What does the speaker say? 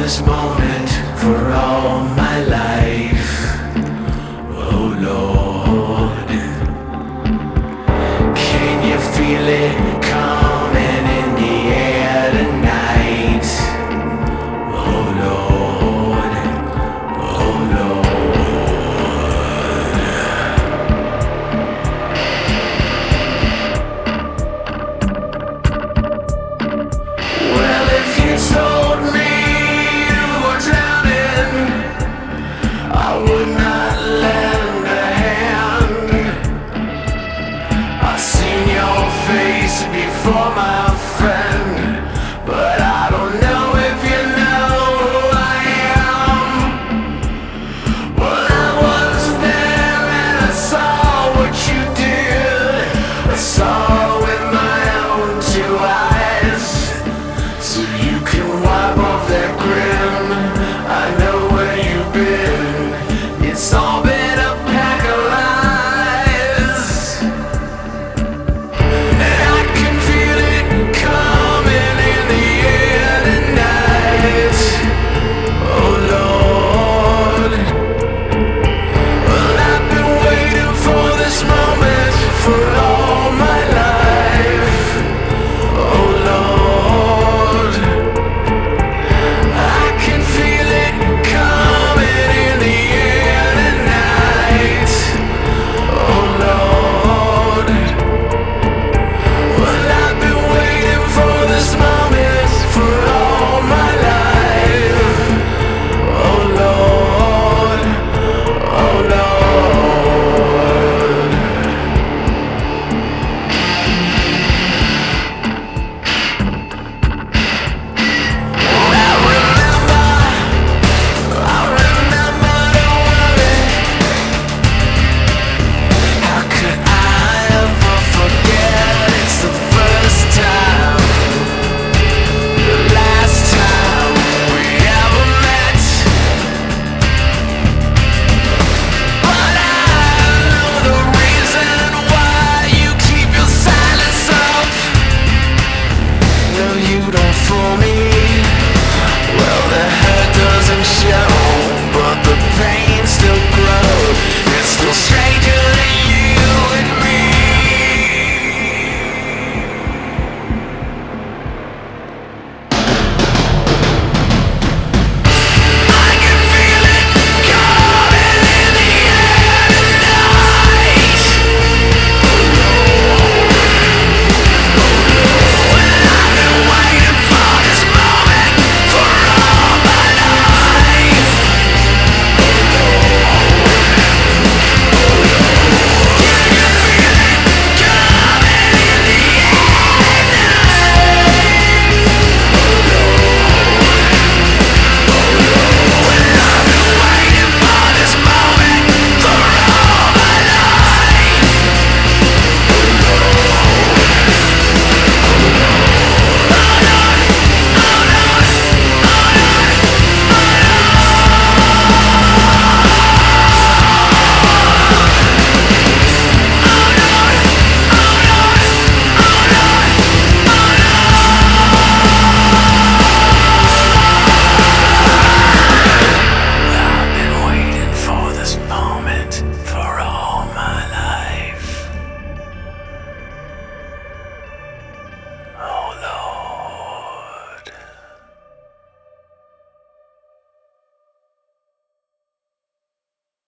this moment for all my life. Oh Lord, can you feel it coming in the air tonight? Oh Lord, oh Lord. Well, if you told me you were drowning, I would not lend a hand. I've seen your face before, my friend, but I don't know if you know who I am. Well, I was there and I saw what you did. I saw with my own two eyes. So you can wipe off that grin. I know where you've been. It's all